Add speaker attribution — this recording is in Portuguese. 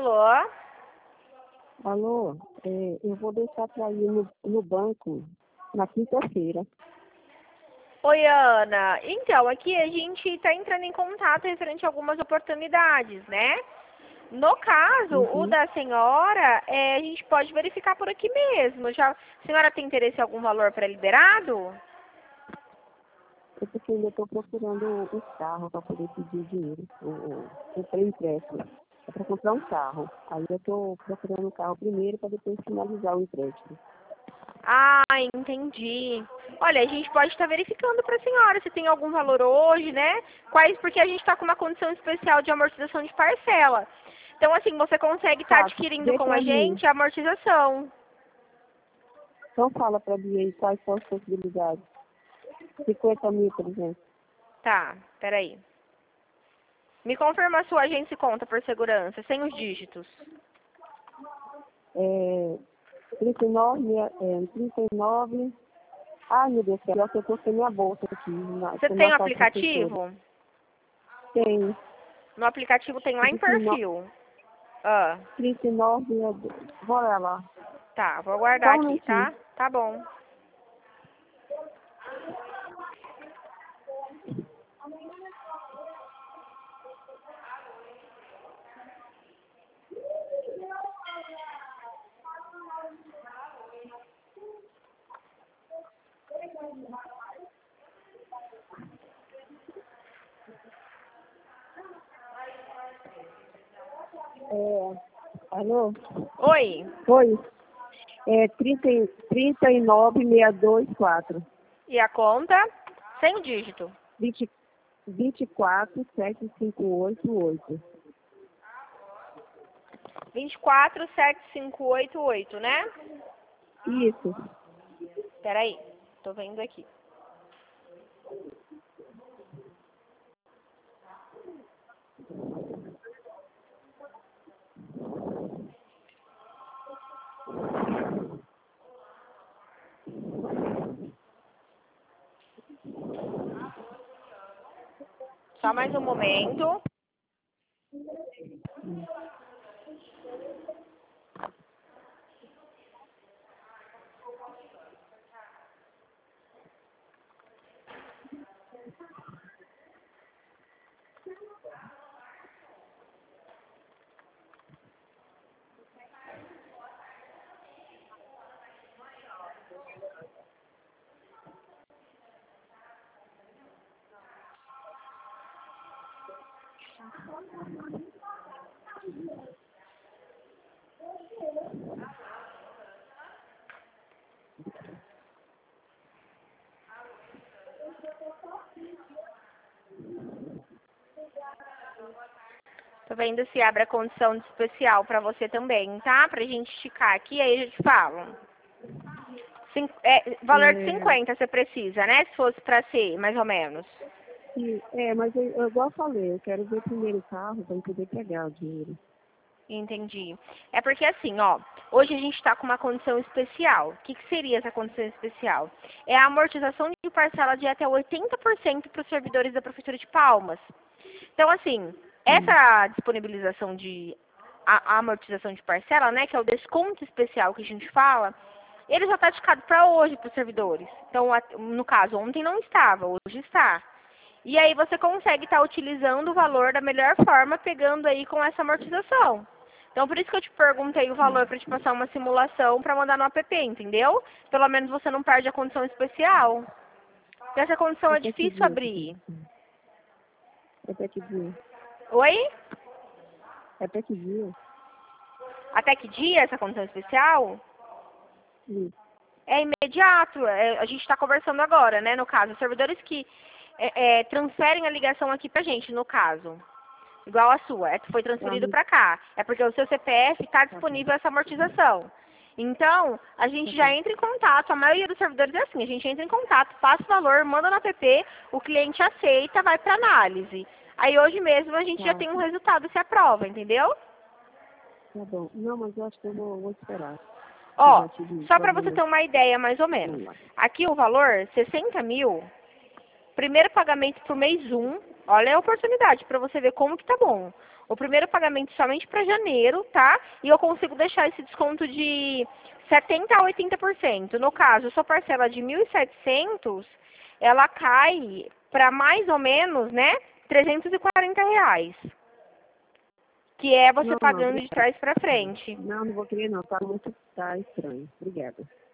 Speaker 1: Alô?
Speaker 2: Alô, eu vou deixar para ir no banco na quinta-feira.
Speaker 1: Oi, Ana. Então, aqui a gente está entrando em contato referente a algumas oportunidades, né? No caso, o
Speaker 2: Uhum.
Speaker 1: da senhora, a gente pode verificar por aqui mesmo. A senhora tem interesse em algum valor pré-liberado?
Speaker 2: É porque ainda estou procurando os carros para poder pedir dinheiro, o pré-empréstimo. É para comprar um carro. Aí eu estou procurando o carro primeiro para depois finalizar o empréstimo.
Speaker 1: Ah, entendi. Olha, a gente pode estar verificando para a senhora se tem algum valor hoje, né? Porque a gente está com uma condição especial de amortização de parcela. Então, assim, você consegue estar
Speaker 2: Tá,
Speaker 1: adquirindo
Speaker 2: vê
Speaker 1: com a
Speaker 2: para mim.
Speaker 1: gente a amortização.
Speaker 2: Então fala para mim aí quais são as possibilidades. 50 mil, por exemplo.
Speaker 1: Tá, peraí. Me confirma a sua agência e conta por segurança, sem os dígitos.
Speaker 2: 39. Ai, meu Deus do céu, eu estou sem minha bolsa aqui.
Speaker 1: Você
Speaker 2: Na
Speaker 1: tem o
Speaker 2: sala de professora.
Speaker 1: aplicativo?
Speaker 2: Tem.
Speaker 1: No aplicativo tem lá em
Speaker 2: 39.
Speaker 1: perfil. Ah,
Speaker 2: 39, bora lá.
Speaker 1: tá, vou
Speaker 2: Só
Speaker 1: aguardar
Speaker 2: um
Speaker 1: aqui,
Speaker 2: minutinho.
Speaker 1: tá? Tá bom.
Speaker 2: Alô?
Speaker 1: Oi,
Speaker 2: Oi. 39,624.
Speaker 1: e a conta? Sem o dígito.
Speaker 2: 24,7588.
Speaker 1: 2475588, né?
Speaker 2: Isso.
Speaker 1: Peraí, tô vendo aqui. Só mais um momento. Tô vendo se abre a condição de especial pra você também, tá? Pra gente esticar aqui, aí eu te falo. Valor de 50 você precisa, né? Se fosse pra ser, mais ou menos.
Speaker 2: Mas eu igual eu falei, eu quero ver primeiro o carro para poder pegar o dinheiro.
Speaker 1: Entendi. É porque assim, ó, hoje a gente está com uma condição especial. O que seria essa condição especial? É a amortização de parcela de até 80% para os servidores da Prefeitura de Palmas. Então, assim, essa disponibilização de a amortização de parcela, né, que é o desconto especial que a gente fala, ele já está indicado para hoje para os servidores. Então, no caso, ontem não estava, hoje está. E aí você consegue estar utilizando o valor da melhor forma, pegando aí com essa amortização. Então, por isso que eu te perguntei o valor para te passar uma simulação para mandar no app, entendeu? Pelo menos você não perde a condição especial. E essa condição é
Speaker 2: Até que
Speaker 1: difícil
Speaker 2: dia?
Speaker 1: abrir.
Speaker 2: Até que dia?
Speaker 1: Oi?
Speaker 2: Até que dia?
Speaker 1: Até que dia essa condição especial?
Speaker 2: Isso.
Speaker 1: É imediato. A gente está conversando agora, né? No caso, os servidores que transferem a ligação aqui pra gente, no caso. Igual a sua, foi transferido para cá. É porque o seu CPF está disponível essa amortização. Então, a gente já entra em contato, a maioria dos servidores é assim, a gente entra em contato, passa o valor, manda no app, o cliente aceita, vai para análise. Aí hoje mesmo a gente já tem um resultado se aprova, entendeu?
Speaker 2: Tá bom. Não, mas eu acho que eu vou esperar.
Speaker 1: Ó, só para você ter uma ideia mais ou menos.
Speaker 2: Vamos lá.
Speaker 1: Aqui o valor, 60 mil, Primeiro pagamento pro mês 1. Olha a oportunidade para você ver como que tá bom. O primeiro pagamento somente para janeiro, tá? E eu consigo deixar esse desconto de 70% a 80%. No caso, a sua parcela de 1.700, ela cai para mais ou menos, né, R$ 340. Que é você
Speaker 2: Não,
Speaker 1: pagando de
Speaker 2: obrigada.
Speaker 1: trás para frente.
Speaker 2: Não vou querer não, tá estranho. Obrigada.